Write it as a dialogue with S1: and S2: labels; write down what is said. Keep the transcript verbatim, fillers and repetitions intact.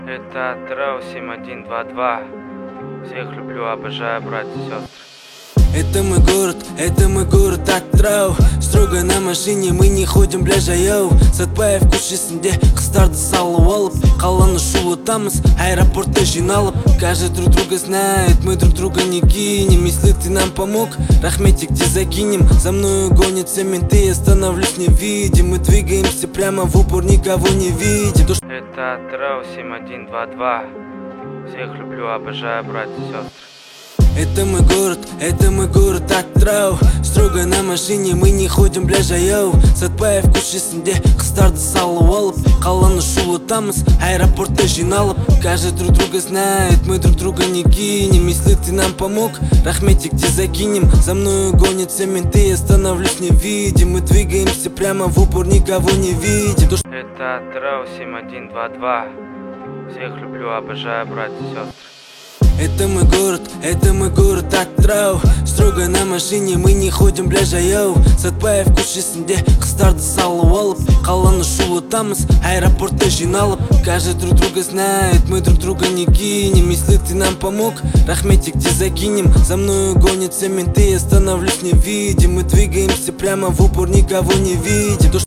S1: Это Трау семь один два два. Всех люблю, обожаю, братья и сестры.
S2: Это мой город, это мой город Атырау. Строго на машине мы не ходим, бля, жаяу. Сатпаев көшесінде қыздарды салып алып, қаланы шулатамыз, аэропортта жиналып. Каждый друг друга знает, мы друг друга не кинем. Если ты нам помог, рахметик тебе закинем. За мною гонятся менты, я становлюсь невидим. Мы двигаемся прямо в упор, никого не видим.
S1: Это Трау семь один два два. Всех люблю, обожаю, братья и сестры.
S2: Это мой город, это мой город Атырау. Строго на машине мы не ходим, бля, жаяу. Сатпаев көшесінде қыздарды салып алып, қаланы шулатамыз, аэропортта жиналып. Каждый друг друга знает, мы друг друга не кинем. Если ты нам помог, рахметик тебе закинем. За мною гонятся менты, я становлюсь невидим. Мы двигаемся прямо в упор, никого не видим.
S1: Это Трау семь один два два. Всех люблю, обожаю, братья и сестры.
S2: Это мой город, это мой город Атырау. Строго на машине мы не ходим, бля, жаяу. Сатпаев көшесінде қыздарды салып алып, қаланы шулатамыз, аэропортта жиналып. Каждый друг друга знает, мы друг друга не кинем. Если ты нам помог, рахметик тебе закинем. За мною гонятся менты, я становлюсь невидим. Мы двигаемся прямо в упор, никого не видим.